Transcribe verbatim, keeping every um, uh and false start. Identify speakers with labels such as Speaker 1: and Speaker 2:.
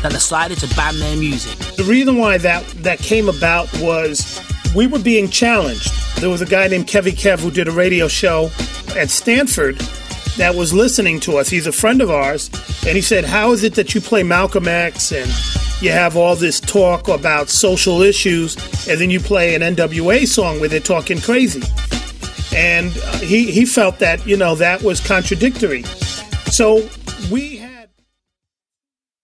Speaker 1: that decided to ban their music.
Speaker 2: The reason why that, that came about was we were being challenged. There was a guy named Kevy Kev who did a radio show at Stanford that was listening to us. He's a friend of ours, and he said, how is it that you play Malcolm X and you have all this talk about social issues, and then you play an N W A song where they're talking crazy? And uh, he, he felt that, you know, that was contradictory. So we